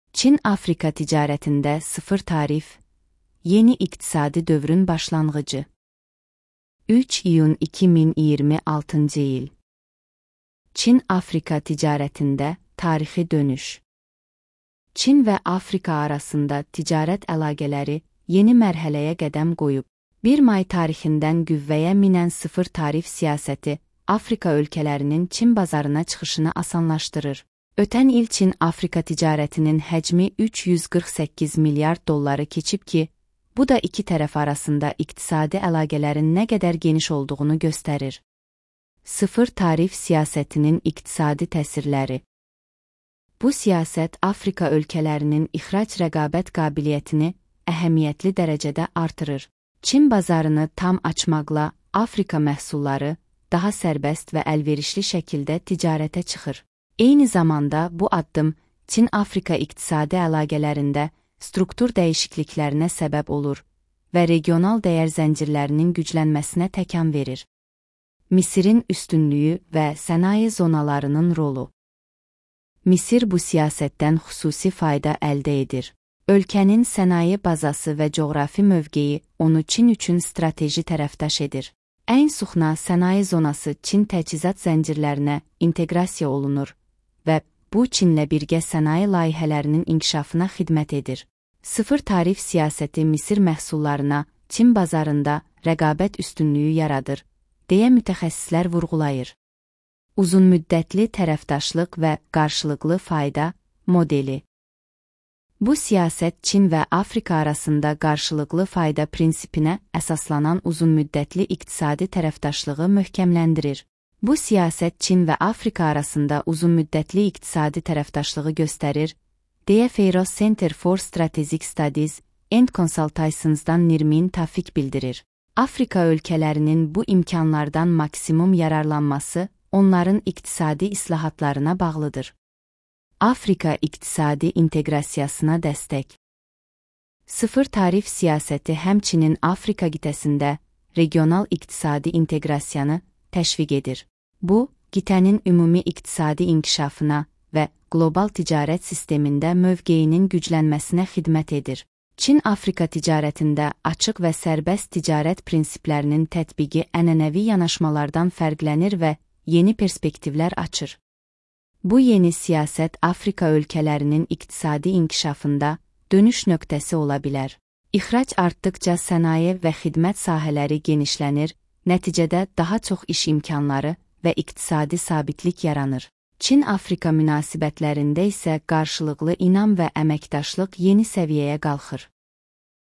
Çin-Afrika ticarətində sıfır tarif, yeni iqtisadi dövrün başlanğıcı. 3 iyun 2026 il. Çin-Afrika ticarətində tarixi dönüş. Çin və Afrika arasında ticarət əlaqələri yeni mərhələyə qədəm qoyub. 1 may tarixindən qüvvəyə minən sıfır tarif siyasəti Afrika ölkələrinin Çin bazarına çıxışını asanlaşdırır. Ötən il Çin-Afrika ticarətinin həcmi 348 milyard dolları keçib ki, bu da iki tərəf arasında iqtisadi əlaqələrin nə qədər geniş olduğunu göstərir. Sıfır tarif siyasətinin iqtisadi təsirləri. Bu siyasət Afrika ölkələrinin ixrac rəqabət qabiliyyətini əhəmiyyətli dərəcədə artırır. Çin bazarını tam açmaqla Afrika məhsulları daha sərbəst və əlverişli şəkildə ticarətə çıxır. Eyni zamanda bu addım Çin-Afrika iqtisadi əlaqələrində struktur dəyişikliklərinə səbəb olur və regional dəyər zəncirlərinin güclənməsinə təkan verir. Misirin üstünlüyü və sənaye zonalarının rolu. Misir bu siyasətdən xüsusi fayda əldə edir. Ölkənin sənaye bazası və coğrafi mövqeyi onu Çin üçün strateji tərəfdaş edir. Ən Suxna sənaye zonası Çin təchizat zəncirlərinə inteqrasiya olunur və bu Çinlə birgə sənaye layihələrinin inkişafına xidmət edir. Sıfır tarif siyasəti Misir məhsullarına Çin bazarında rəqabət üstünlüyü yaradır, deyə mütəxəssislər vurğulayır. Uzunmüddətli tərəfdaşlıq və qarşılıqlı fayda modeli. Bu siyasət Çin və Afrika arasında qarşılıqlı fayda prinsipinə əsaslanan uzunmüddətli iqtisadi tərəfdaşlığı möhkəmləndirir. Bu siyasət Çin və Afrika arasında uzunmüddətli iqtisadi tərəfdaşlığı göstərir, deyə Feiros Center for Strategic Studies and Consultations'dan Nirmin Tafik bildirir. Afrika ölkələrinin bu imkanlardan maksimum yararlanması onların iqtisadi islahatlarına bağlıdır. Afrika iqtisadi inteqrasiyasına dəstək. Sıfır tarif siyasəti həmçinin Afrika qitəsində regional iqtisadi inteqrasiyanı təşviq edir. Bu, qitənin ümumi iqtisadi inkişafına və qlobal ticarət sistemində mövqeyinin güclənməsinə xidmət edir. Çin-Afrika ticarətində açıq və sərbəst ticarət prinsiplərinin tətbiqi ənənəvi yanaşmalardan fərqlənir və yeni perspektivlər açır. Bu yeni siyasət Afrika ölkələrinin iqtisadi inkişafında dönüş nöqtəsi ola bilər. İxrac artdıqca sənaye və xidmət sahələri genişlənir, nəticədə daha çox iş imkanları və iqtisadi sabitlik yaranır. Çin-Afrika münasibətlərində isə qarşılıqlı inam və əməkdaşlıq yeni səviyyəyə qalxır.